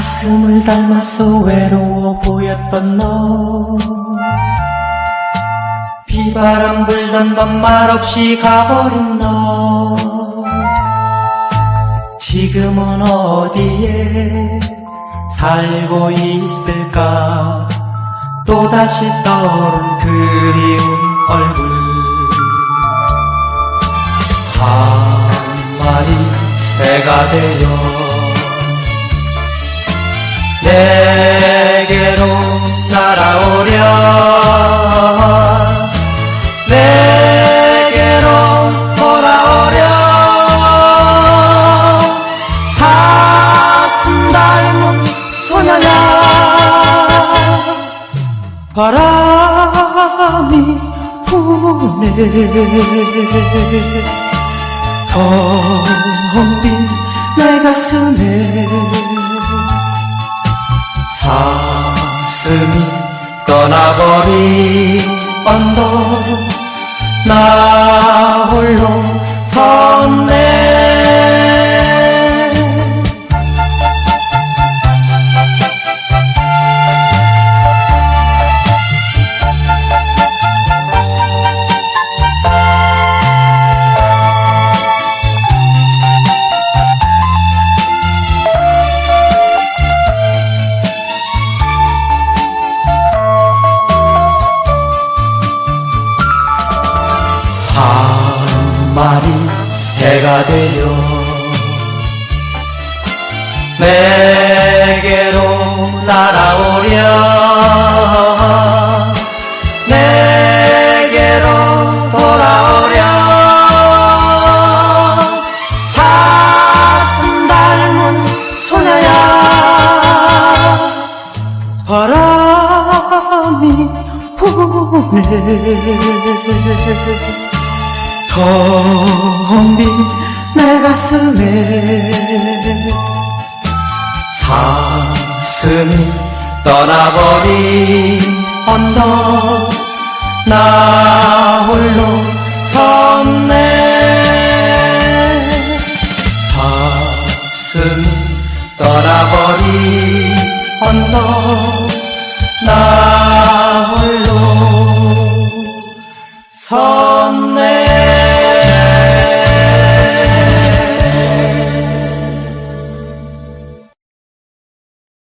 가슴을 닮아서 외로워 보였던 너, 비바람 불던 밤 말없이 가버린 너, 지금은 어디에 살고 있을까. 또다시 떠오른 그리운 얼굴, 한 마리 새가 되어 내게로 날아오려, 내게로 돌아오려. 사슴 닮은 소녀야. 바람이 부네 텅 빈 내 가슴에 사슴이 떠나버린 언덕 나 홀로 섰네. 한 마리 새가 되어 내게로 날아오려, 내게로 돌아오려. 사슴 닮은 소녀야. 바람이 부네 텅 빈 내 가슴에 사슴이 떠나버린 언덕 나 홀로 섰네. 사슴이 떠나버린 언덕 나 홀로 섰네.